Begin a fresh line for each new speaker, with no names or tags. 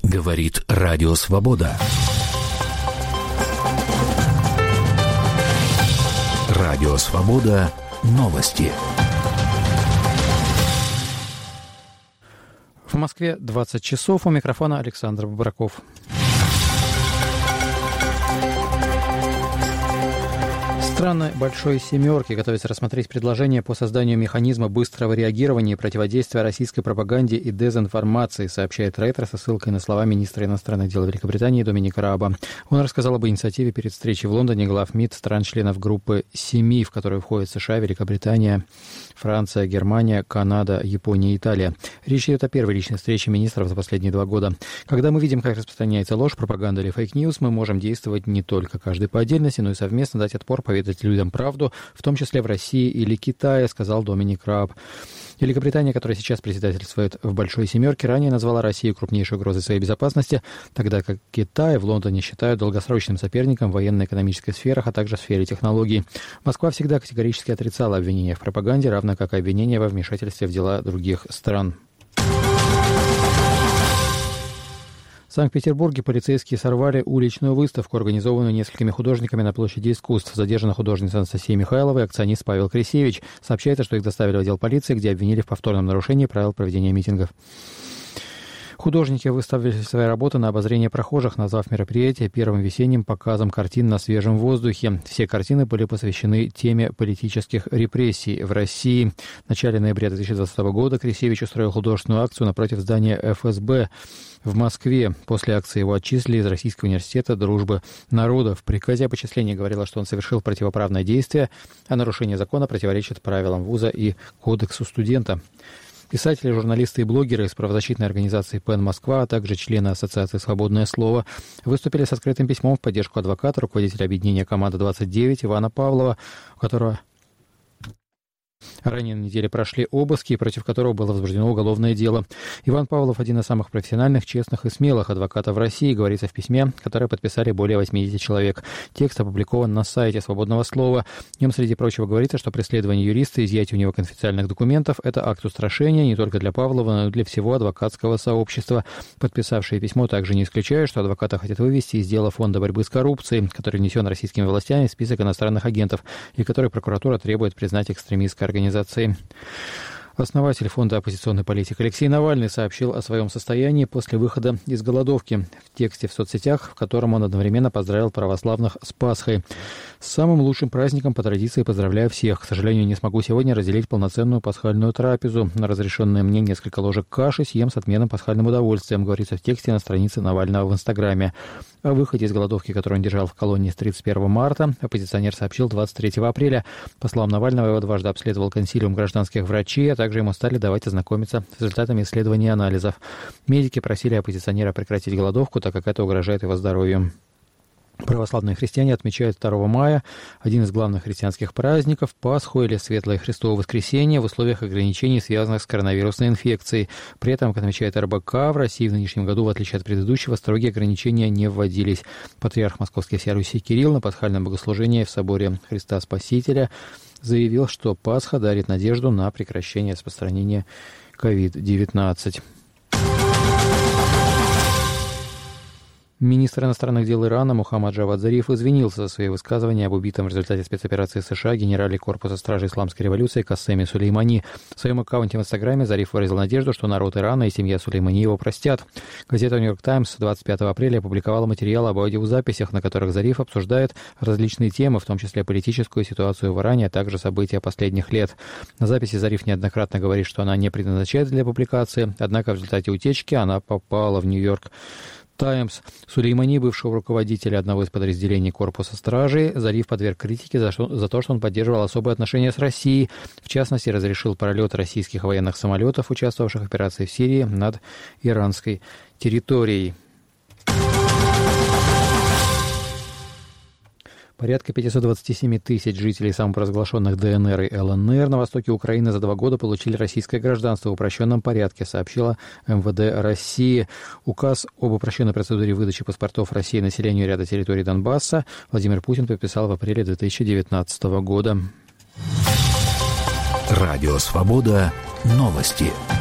Говорит Радио Свобода. Радио Свобода. Новости.
В Москве 20 часов. У микрофона Александр Бобраков. Страны Большой Семерки готовятся рассмотреть предложение по созданию механизма быстрого реагирования и противодействия российской пропаганде и дезинформации, сообщает Рейтер со ссылкой на слова министра иностранных дел Великобритании Доминика Раба. Он рассказал об инициативе перед встречей в Лондоне глав МИД стран-членов группы 7, в которой входят США, Великобритания, Франция, Германия, Канада, Япония и Италия. Речь идет о первой личной встрече министров за последние 2 года. Когда мы видим, как распространяется ложь, пропаганда или фейк-ньюс, мы можем действовать не только каждый по отдельности, но и совместно дать отпор, поведать людям правду, в том числе в России или Китае, сказал Доминик Раб. Великобритания, которая сейчас председательствует в Большой Семерке, ранее назвала Россию крупнейшей угрозой своей безопасности, тогда как Китай в Лондоне считают долгосрочным соперником в военно-экономической сферах, а также в сфере технологий. Москва всегда категорически отрицала обвинения в пропаганде, равно как и обвинения во вмешательстве в дела других стран. В Санкт-Петербурге полицейские сорвали уличную выставку, организованную несколькими художниками на площади искусств. Задержана художница Анастасия Михайлова и акционист Павел Крисевич. Сообщается, что их доставили в отдел полиции, где обвинили в повторном нарушении правил проведения митингов. Художники выставили свои работы на обозрение прохожих, назвав мероприятие первым весенним показом картин на свежем воздухе. Все картины были посвящены теме политических репрессий в России. В начале ноября 2020 года Крисевич устроил художественную акцию напротив здания ФСБ в Москве. После акции его отчислили из Российского университета дружбы народов. В приказе об отчислении говорилось, что он совершил противоправное действие, а нарушение закона противоречит правилам вуза и кодексу студента. Писатели, журналисты и блогеры из правозащитной организации «ПЕН Москва», а также члены Ассоциации «Свободное слово» выступили с открытым письмом в поддержку адвоката, руководителя объединения «Команда-29» Ивана Павлова, у которого ранее на неделе прошли обыски, против которого было возбуждено уголовное дело. Иван Павлов – один из самых профессиональных, честных и смелых адвокатов в России, говорится в письме, которое подписали более 80 человек. Текст опубликован на сайте «Свободного слова». В нем, среди прочего, говорится, что преследование юриста и изъятие у него конфиденциальных документов – это акт устрашения не только для Павлова, но и для всего адвокатского сообщества. Подписавшие письмо также не исключают, что адвоката хотят вывести из дела Фонда борьбы с коррупцией, который внесен российскими властями в список иностранных агентов и который прокуратура требует признать экстремистской организацией. Основатель фонда оппозиционной политики Алексей Навальный сообщил о своем состоянии после выхода из голодовки в тексте в соцсетях, в котором он одновременно поздравил православных с Пасхой. С самым лучшим праздником по традиции поздравляю всех. К сожалению, не смогу сегодня разделить полноценную пасхальную трапезу. На разрешенное мне несколько ложек каши съем с отменным пасхальным удовольствием, говорится в тексте на странице Навального в Инстаграме. О выходе из голодовки, которую он держал в колонии с 31 марта, оппозиционер сообщил 23 апреля. По словам Навального, его дважды обследовал консилиум гражданских врачей, а также ему стали давать ознакомиться с результатами исследований и анализов. Медики просили оппозиционера прекратить голодовку, так как это угрожает его здоровью. Православные христиане отмечают 2 мая, один из главных христианских праздников, Пасху или Светлое Христово Воскресенье в условиях ограничений, связанных с коронавирусной инфекцией. При этом, как отмечает РБК, в России в нынешнем году, в отличие от предыдущего, строгие ограничения не вводились. Патриарх Московской всей Руси Кирилл на пасхальном богослужении в соборе Христа Спасителя заявил, что Пасха дарит надежду на прекращение распространения COVID-19. Министр иностранных дел Ирана Мухаммад Джавад Зариф извинился за свои высказывания об убитом в результате спецоперации США генерале корпуса стражи Исламской революции Кассеме Сулеймани. В своем аккаунте в Инстаграме Зариф выразил надежду, что народ Ирана и семья Сулеймани его простят. Газета «Нью-Йорк Таймс» 25 апреля опубликовала материал об аудиозаписях, на которых Зариф обсуждает различные темы, в том числе политическую ситуацию в Иране, а также события последних лет. На записи Зариф неоднократно говорит, что она не предназначается для публикации, однако в результате утечки она попала в «Нью-Йорк Таймс». Сулеймани, бывшего руководителя одного из подразделений корпуса стражей, Зариф подверг критике за то, что он поддерживал особые отношения с Россией. В частности, разрешил пролет российских военных самолетов, участвовавших в операции в Сирии, над иранской территорией. Порядка 527 тысяч жителей самопровозглашенных ДНР и ЛНР на востоке Украины за 2 года получили российское гражданство в упрощенном порядке, сообщила МВД России. Указ об упрощенной процедуре выдачи паспортов России населению ряда территорий Донбасса Владимир Путин подписал в апреле 2019 года.
Радио «Свобода». Новости.